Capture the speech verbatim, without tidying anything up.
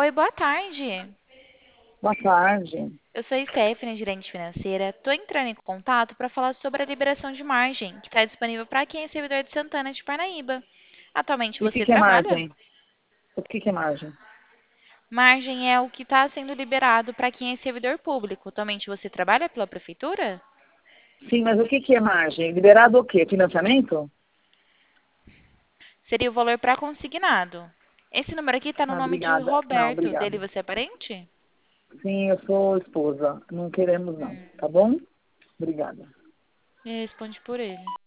Oi, boa tarde. Boa tarde. Eu sou a Stephanie, gerente financeira. Estou entrando em contato para falar sobre a liberação de margem, que está disponível para quem é servidor de Santana de Parnaíba. Atualmente E o que, você que é trabalha? margem? O que, que é margem? Margem é o que está sendo liberado para quem é servidor público. Atualmente você trabalha pela prefeitura? Sim, mas o que, que é margem? Liberado o quê? Financiamento? Seria o valor para consignado. Esse número aqui está no Ah, nome de obrigada. Não, Roberto. Dele obrigada. você é parente? Sim, eu sou esposa. Não queremos não, Hum, tá bom? Obrigada. responde por ele.